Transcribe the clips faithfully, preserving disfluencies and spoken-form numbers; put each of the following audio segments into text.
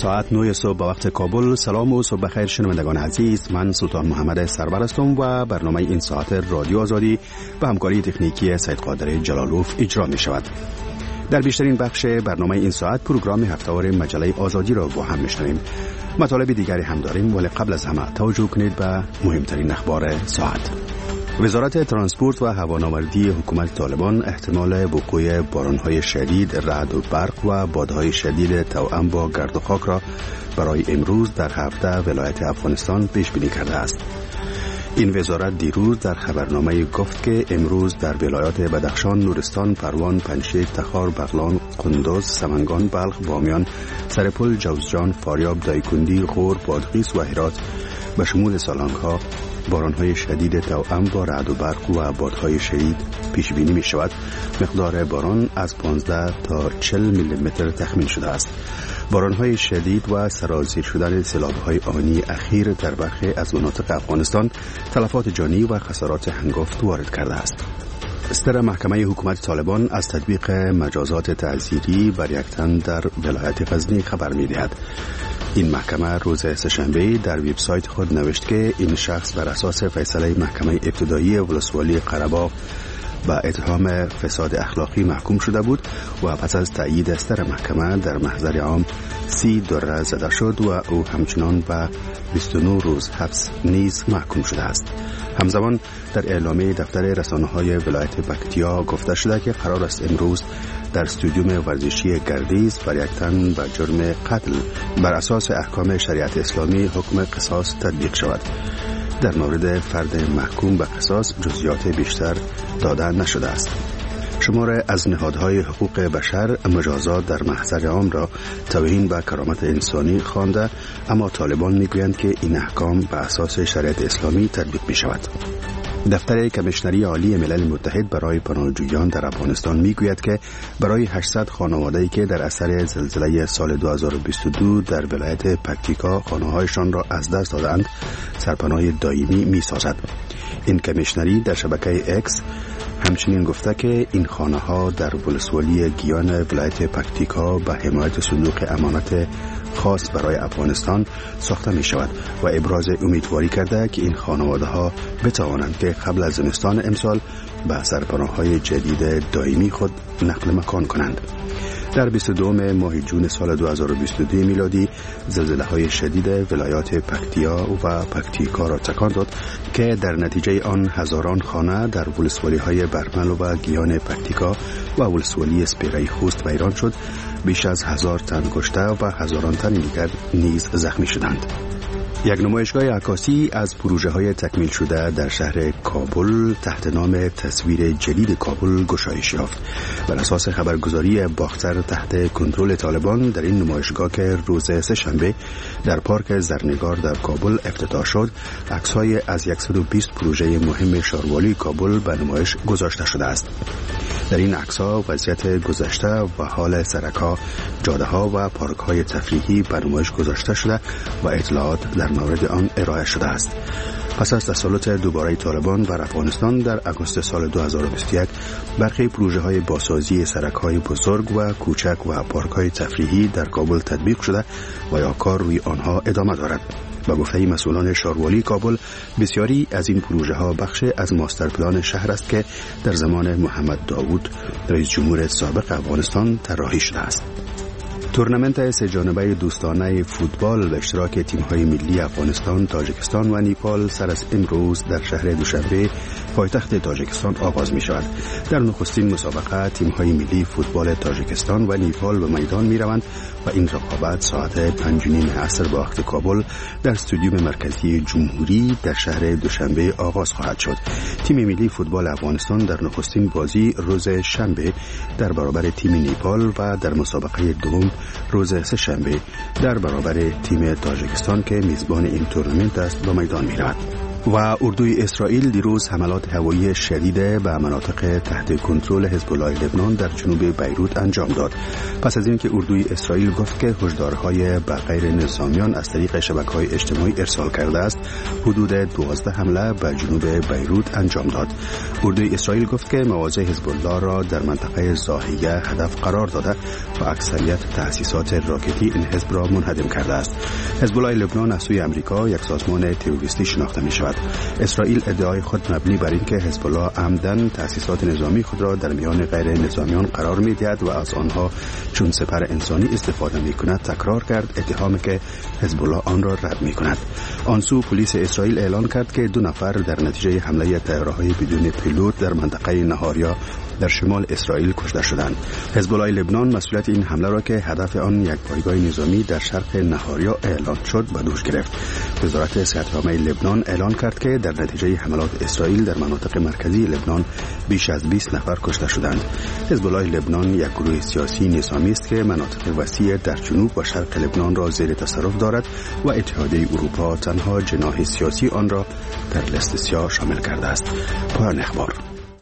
ساعت نه صبح به وقت کابل. سلام و صبح بخیر شنوندگان عزیز، من سلطان محمد سرور هستم و برنامه این ساعت رادیو آزادی به همکاری تکنیکی سید قادر جلالوف اجرا می شود. در بیشترین بخش برنامه این ساعت پروگرام هفته‌وار مجله آزادی را با هم میشنویم. مطالب دیگری هم داریم، ولی قبل از همه توجه کنید به مهمترین اخبار ساعت. وزارت ترانسپورت و هوانوردی حکومت طالبان احتمال وقوع باران‌های شدید، رعد و برق و بادهای شدید توأم با گرد و خاک را برای امروز در هفده ولایت افغانستان پیش بینی کرده است. این وزارت دیروز در خبرنامه گفت که امروز در ولایات بدخشان، نورستان، پروان، پنجشیر، تخار، بغلان، قندوز، سمنگان، بلخ، بامیان، سرپل، جوزجان، فاریاب، دایکنډی، غور، بادغیس و هرات به شمول سالنگ‌ها باران‌های شدید توأم با رعد و برق و بادهای شدید پیش بینی می شود. مقدار باران از پانزده تا چهل میلی متر تخمین شده است. باران‌های شدید و سرازیر شدن سیلاب‌های آنی اخیر در برخی از مناطق افغانستان تلفات جانی و خسارات هنگفت وارد کرده است. صدر محکمه حکومت طالبان از تطبیق مجازات تعزیری بر یک تن در ولایت غزنی خبر می‌دهد. این محکمه روز سه‌شنبه در وبسایت خود نوشت که این شخص بر اساس فیصله محکمه ابتدایی ولسوالی قره‌باغ با اتهام فساد اخلاقی محکوم شده بود و پس از تأیید صدر محکمه در محضر عام سی دره زده شد و او همچنان به بیست و نه روز حبس نیز محکوم شده است. همزمان در اعلامیه دفتر رسانه‌های ولایت پکتیا گفته شده که قرار است امروز در استادیوم ورزشی گردیز بر یک تن به جرم قتل بر اساس احکام شریعت اسلامی حکم قصاص تطبیق شود. در مورد فرد محکوم به قصاص جزئیات بیشتر داده نشده است. شمار از نهادهای حقوق بشر مجازات در محضر عام را توهین به کرامت انسانی خوانده، اما طالبان میگویند که این احکام به اساس شریعت اسلامی تطبیق می شود. دفتر کمیشنری عالی ملل متحد برای پناهجویان در افغانستان میگوید که برای هشتصد خانواده‌ای که در اثر زلزله سال دو هزار و بیست و دو در ولایت پکتیکا خانه‌هایشان را از دست دادند، سرپناه دائمی می‌سازد. این کمیشنری در شبکه اکس همچنین گفته که این خانه‌ها در ولسوالی گیان ولایت پکتیکا به حمایت صندوق امانت خاص برای افغانستان ساخته می شود و ابراز امیدواری کرده که این خانواده ها بتوانند که قبل از زمستان امسال به سرپناه‌های جدید دائمی خود نقل مکان کنند. در بیست و دوم ماه جون سال دو هزار و بیست و دو میلادی زلزله های شدید ولایات پکتیا و پکتیکا را تکان داد که در نتیجه آن هزاران خانه در ولسوالی های برمل و گیان پکتیکا و ولسوالی سپیره خوست ویران شد. بیش از هزار تن کشته و هزاران تن دیگر نیز زخمی شدند. یک نمایشگاه عکاسی از پروژه های تکمیل شده در شهر کابل تحت نام تصویر جدید کابل گشایش یافت. بر اساس خبرگزاری باختر تحت کنترل طالبان در این نمایشگاه که روز سه‌شنبه در پارک زرنگار در کابل افتتاح شد، عکس‌های از صد و بیست پروژه مهم شاروالی کابل به نمایش گذاشته شده است. در این عکس‌ها وضعیت گذشته و حال سرک‌ها، جاده‌ها و پارک‌های تفریحی به نمایش گذاشته شده و اطلاعات در مورد آن ارائه شده است. پس از تسلط دوباره طالبان بر افغانستان در آگوست سال دو هزار و بیست و یک، برخی پروژه‌های بازسازی سرک‌های بزرگ و کوچک و پارک‌های تفریحی در کابل تطبیق شده و یا کار روی آنها ادامه دارد. با گفته مسئولان شاروالی کابل، بسیاری از این پروژه ها بخش از ماستر پلان شهر است که در زمان محمد داوود رئیس جمهور سابق افغانستان طراحی شده است. تورنمنت سه جانبه دوستانه فوتبال به اشتراک تیم‌های ملی افغانستان، تاجیکستان و نیپال سر از امروز در شهر دوشنبه پایتخت تاجیکستان آغاز می شود. در نخستین مسابقه تیم‌های ملی فوتبال تاجیکستان و نیپال به میدان می روند و این رقابت ساعت پنج و نیم عصر به وقت کابل در استادیوم مرکزی جمهوری در شهر دوشنبه آغاز خواهد شد. تیم ملی فوتبال افغانستان در نخستین بازی روز شنبه در برابر تیم نیپال و در مسابقه دوم روز سه‌شنبه در برابر تیم تاجیکستان که میزبان این تورنمنت است به میدان می رود. و اردوی اسرائیل دیروز حملات هوایی شدید به مناطق تحت کنترل حزب الله لبنان در جنوب بیروت انجام داد. پس از اینکه اردوی اسرائیل گفت که هشدارهای به غیر نظامیان از طریق شبکه‌های اجتماعی ارسال کرده است، حدود دوازده حمله به جنوب بیروت انجام داد. اردوی اسرائیل گفت که مواضع حزب الله را در منطقه ضاحیه هدف قرار داده و اکثریت تأسیسات راکتی این حزب را منهدم کرده است. حزب الله لبنان از سوی آمریکا یک سازمان تروریستی شناخته می شود. اسرائیل ادعای خود مبنی بر اینکه حزب الله عمدن تأسیسات نظامی خود را در میان غیر نظامیان قرار می دهد و از آنها چون سپر انسانی استفاده می کند تکرار کرد، اتهامی که حزب الله آن را رد می کند. آن سو پلیس اسرائیل اعلان کرد که دو نفر در نتیجه حمله طیاره‌های بدون پیلوت در منطقه نهاریا در شمال اسرائیل کشته شدند. حزب الله لبنان مسئولیت این حمله را که هدف آن یک پایگاه نظامی در شرق نهاریا اعلان شد به دوش گرفت. وزارت صحت‌عامه لبنان اعلان کرد که در نتیجه حملات اسرائیل در مناطق مرکزی لبنان بیش از بیست نفر کشته شدند. حزب الله لبنان یک گروه سیاسی نظامی است که مناطق وسیع در جنوب و شرق لبنان را زیر تصرف دارد و اتحادیه اروپا تنها جناح سیاسی آن را در لیست سیاه شامل کرده است. پایان اخبار.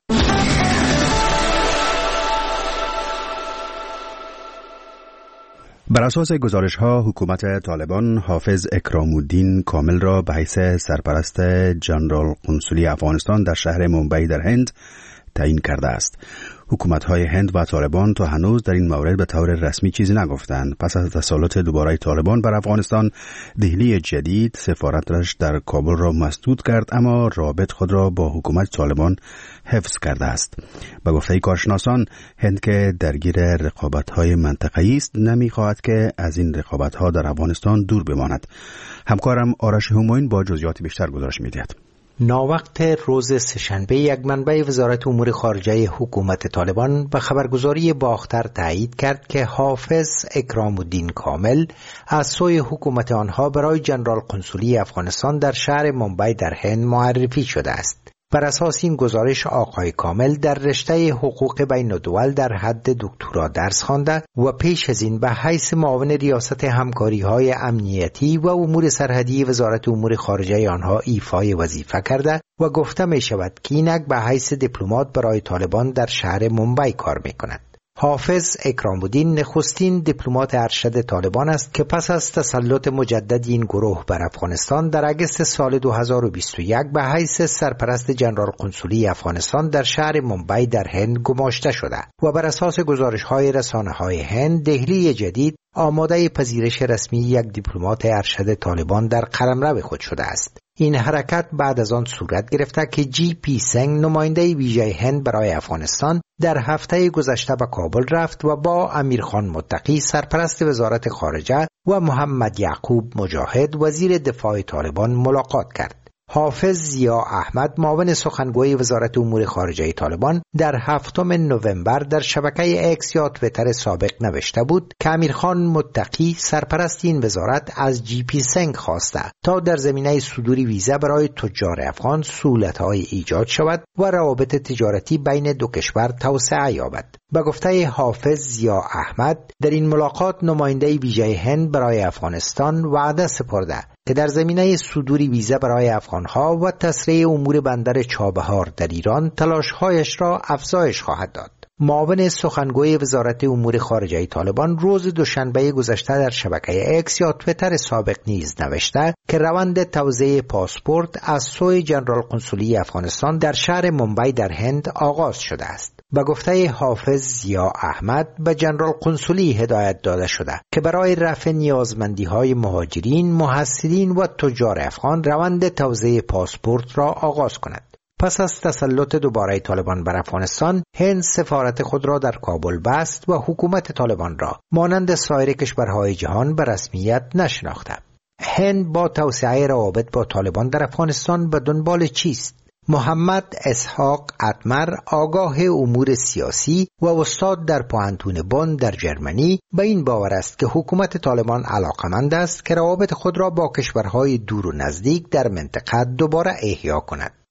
بر اساس گزارش‌ها حکومت طالبان حافظ اکرام الدین کامل را به حیث سرپرست جنرال قنصلی افغانستان در شهر مومبای در هند تعیین کرده است. حکومت‌های هند و طالبان تا هنوز در این مورد به طور رسمی چیزی نگفتند. پس از تسلط دوباره طالبان بر افغانستان، دهلی جدید سفارتش در کابل را مسدود کرد، اما رابط خود را با حکومت طالبان حفظ کرده است. به گفته کارشناسان، هند که درگیر رقابت‌های منطقه‌ای است، نمی‌خواهد که از این رقابت‌ها در افغانستان دور بماند. همکارم آرش همایون با جزئیات بیشتر گزارش می‌دهد. ناوقت روز سه‌شنبه یک منبع وزارت امور خارجه حکومت طالبان به خبرگزاری باختر تایید کرد که حافظ اکرام الدین کامل از سوی حکومت آنها برای جنرال قنصلی افغانستان در شهر مومبای در هند معرفی شده است. بر اساس این گزارش آقای کامل در رشته حقوق بین الدول در حد دکترا درس خوانده و پیش از این به حیث معاون ریاست همکاری‌های امنیتی و امور سرحدی وزارت امور خارجه آنها ایفای وظیفه کرده و گفته می شود که اینک به حیث دیپلمات برای طالبان در شهر مومبای کار می کند. حافظ اکرام الدین نخستین دیپلمات ارشد طالبان است که پس از تسلط مجدد این گروه بر افغانستان در اگست سال دو هزار و بیست و یک به حیث سرپرست جنرال قنصلی افغانستان در شهر مومبای در هند گماشته شده و بر اساس گزارش‌های رسانه‌های هند، دهلی جدید آماده پذیرش رسمی یک دیپلمات ارشد طالبان در قلمرو خود شده است. این حرکت بعد از آن صورت گرفته که جی پی سنگ نماینده ویژه هند برای افغانستان در هفته گذشته به کابل رفت و با امیرخان متقی سرپرست وزارت خارجه و محمد یعقوب مجاهد وزیر دفاع طالبان ملاقات کرد. حافظ ضیا احمد معاون سخنگوی وزارت امور خارجه طالبان در هفتم نوامبر در شبکه اکس یا تویتر سابق نوشته بود که امیرخان متقی سرپرست این وزارت از جی پی سنگ خواسته تا در زمینه صدور ویزا برای تجار افغان سهولت‌های ایجاد شود و روابط تجارتی بین دو کشور توسعه یابد. به گفته حافظ ضیا احمد، در این ملاقات نماینده ویژه هند برای افغانستان وعده سپرده که در زمینه صدور ویزا برای افغانها و تسریع امور بندر چابهار در ایران تلاش‌هایش را افزایش خواهد داد. معاون سخنگوی وزارت امور خارجه طالبان روز دوشنبه گذشته در شبکه اکس یا تویتر سابق نیز نوشته که روند توزیع پاسپورت از سوی جنرال قنصلی افغانستان در شهر مومبای در هند آغاز شده است. به گفته حافظ ضیا احمد، به جنرال قنصلی هدایت داده شده که برای رفع نیازمندی‌های مهاجرین، محصلین و تجار افغان روند توزیع پاسپورت را آغاز کند. پس از تسلط دوباره طالبان بر افغانستان، هند سفارت خود را در کابل بست و حکومت طالبان را مانند سایر کشورهای جهان به رسمیت نشناخته. هند با توسعه روابط با طالبان در افغانستان به دنبال چیست؟ محمد اسحاق اتمر، آگاه امور سیاسی و استاد در پوهنتون بن در جرمنی، به این باور است که حکومت طالبان علاقمند است که روابط خود را با کشورهای دور و نزدیک در منطقه دوباره احیا کند.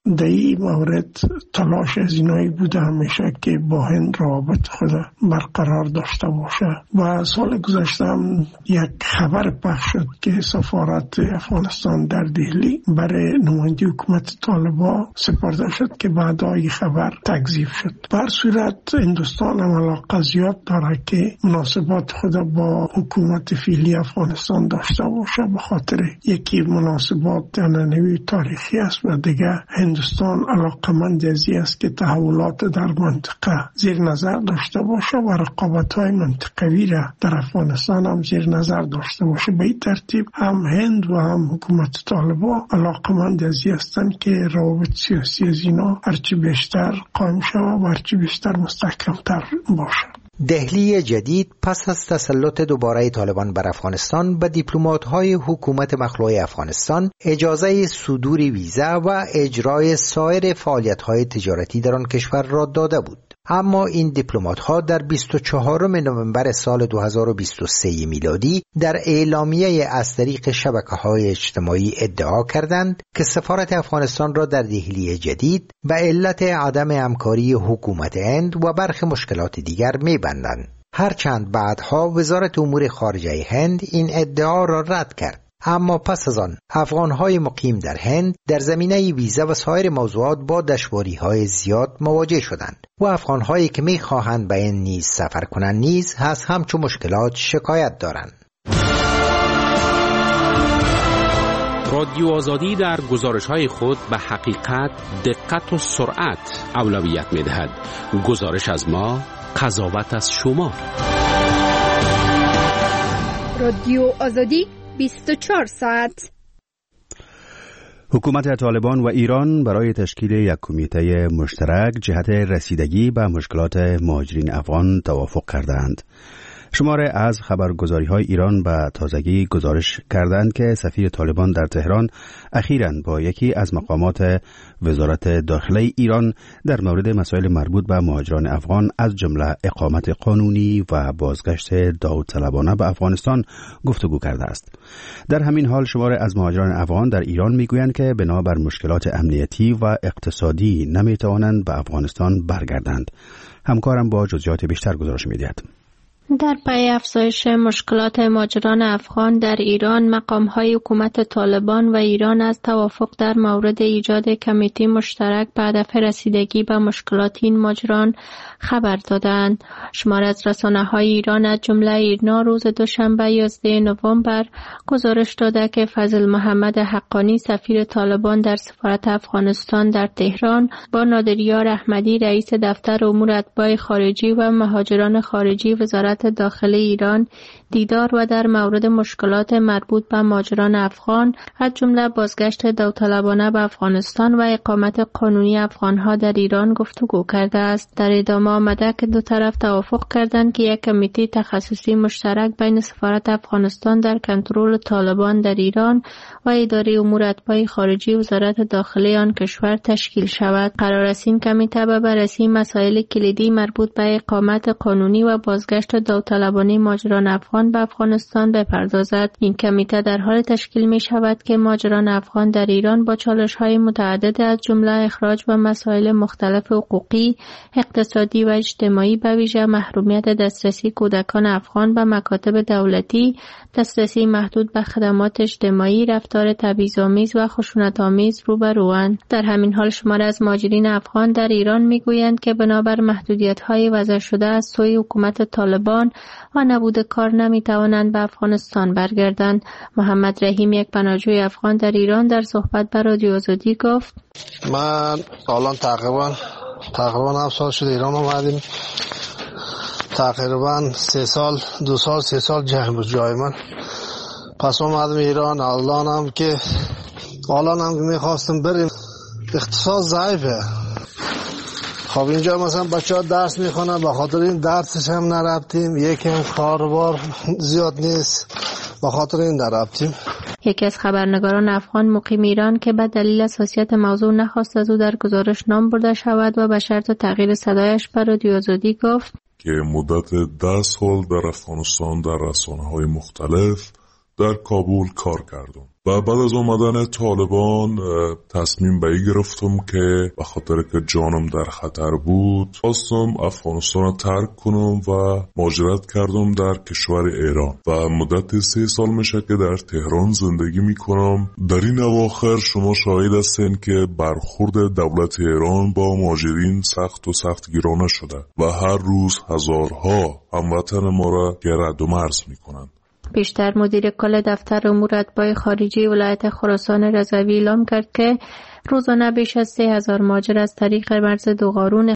در این مورد تلاش از اینایی بوده همیشه که با هند روابط خود برقرار داشته باشه و سال گذشته هم یک خبر پخش شد که سفارت افغانستان در دهلی برای نماینده حکومت طالبان سپرده شد که بعد این خبر تکذیب شد. بر صورت هندوستان هم علاقه زیاد داره که مناسبات خود با حکومت فعلی افغانستان داشته باشه، به خاطر یکی مناسبات عنعنوی تاریخی است و دیگه هندوستان علاقمند ازی است که تحولات در منطقه زیر نظر داشته باشه و رقابت‌های منطقوی را در افغانستان هم زیر نظر داشته باشه. به این ترتیب هم هند و هم حکومت طالبان علاقمند ازی هستند که روابط سیاسی از اینا هرچی بیشتر قائم شود و هرچی بیشتر مستحکم‌تر باشه. دهلی جدید پس از تسلط دوباره طالبان بر افغانستان به دیپلمات‌های حکومت مخلوع افغانستان اجازه صدور ویزا و اجرای سایر فعالیت‌های تجارتی در آن کشور را داده بود. اما این دیپلمات‌ها در بیست و چهارم نوامبر سال دو هزار و بیست و سه میلادی در اعلامیه از طریق شبکه‌های اجتماعی ادعا کردند که سفارت افغانستان را در دهلی جدید به علت عدم همکاری حکومت هند و برخی مشکلات دیگر می‌بندند. هرچند بعدها وزارت امور خارجه هند این ادعا را رد کرد. اما پس از آن افغان‌های مقیم در هند در زمینه ویزا و سایر موضوعات با دشواری‌های زیاد مواجه شدند و افغان‌هایی که می‌خواهند به این نیز سفر کنند نیز از همچون مشکلات شکایت دارند. رادیو آزادی در گزارش‌های خود به حقیقت، دقت و سرعت اولویت می‌دهد. گزارش از ما، قضاوت از شما. رادیو آزادی بیست و چهار ساعت. حکومت طالبان و ایران برای تشکیل یک کمیته مشترک جهت رسیدگی به مشکلات مهاجرین افغان توافق کردند. شماره از خبرگزاری‌های ایران به تازگی گزارش کردند که سفیر طالبان در تهران اخیراً با یکی از مقامات وزارت داخله ایران در مورد مسائل مربوط به مهاجران افغان از جمله اقامت قانونی و بازگشت داوطلبانه به افغانستان گفتگو کرده است. در همین حال شماره از مهاجران افغان در ایران میگویند که بنابر مشکلات امنیتی و اقتصادی نمیتوانند به افغانستان برگردند. همکارم با جزئیات بیشتر گزارش می‌دهد. در پی افزایش مشکلات مهاجران افغان در ایران، مقام‌های حکومت طالبان و ایران از توافق در مورد ایجاد کمیته مشترک به هدف رسیدگی به مشکلات این مهاجران خبر دادند. شمار از رسانه‌های ایران از جمله ایرنا روز دوشنبه یازده نوامبر گزارش داده که فضل محمد حقانی سفیر طالبان در سفارت افغانستان در تهران با نادریار احمدی رئیس دفتر امور اتباع خارجی و مهاجران خارجی وزارت داخله ایران دیدار و در مورد مشکلات مربوط به مهاجران افغان از جمله بازگشت داوطلبانه به افغانستان و اقامت قانونی افغانها در ایران گفتگو کرده است. در ادامه آمده که دو طرف توافق کردند که یک کمیته تخصصی مشترک بین سفارت افغانستان در کنترل طالبان در ایران و اداره امور اتباع خارجی وزارت داخله آن کشور تشکیل شود. قرار است این کمیته به بررسی مسائل کلیدی مربوط به اقامت قانونی و بازگشت داوطلبانه مهاجران افغان به افغانستان بپردازد. این کمیته در حال تشکیل می شود که مهاجران افغان در ایران با چالش‌های متعدد از جمله اخراج و مسائل مختلف حقوقی، اقتصادی و اجتماعی به ویژه محرومیت دسترسی کودکان افغان به مکاتب دولتی، دسترسی محدود به خدمات اجتماعی، رفتار تبعیض‌آمیز و خشونت‌آمیز روبروند. در همین حال شمار از مهاجرین افغان در ایران میگویند که بنابر محدودیت‌های وضع شده از سوی حکومت طالبان و نبود کار نمیتوانند به افغانستان برگردند. محمد رحیم، یک پناهجوی افغان در ایران، در صحبت با رادیو آزادی گفت: من الان تقریبا تقریبا هفت سال شده ایران اومدیم. تقریبا سه سال دو سال سه سال جنگ بود جای من. پس اومدم ایران. الان هم که الان هم که میخواستم بریم اقتصاد ضعیفه. خب اینجا مثلا بچه ها درس میخونن، به خاطر این درسش هم نرفتیم. یکم کاروبار زیاد نیست، به خاطر این نرفتیم. یکی از خبرنگاران افغان مقیم ایران که به دلیل حساسیت موضوع نخواست از او در گزارش نام برده شود و به شرط تغییر صدایش به رادیو آزادی گفت که مدت ده سال در افغانستان در رسانه‌های مختلف در کابل کار کردم و بعد از آمدن طالبان تصمیم به این گرفتم که به خاطر که جانم در خطر بود خواستم افغانستان را ترک کنم و مهاجرت کردم در کشور ایران و مدت سه سال میشه که در تهران زندگی میکنم. در این اواخر شما شاهد هستین که برخورد دولت ایران با مهاجرین سخت و سخت گیرانه شده و هر روز هزارها هموطن ما را رد و مرز میکنند. پیشتر مدیر کل دفتر امور اتباع خارجی ولایت خراسان رضوی اعلام کرد که روزانه بیش از سه هزار مهاجر از طریق مرز دوقارون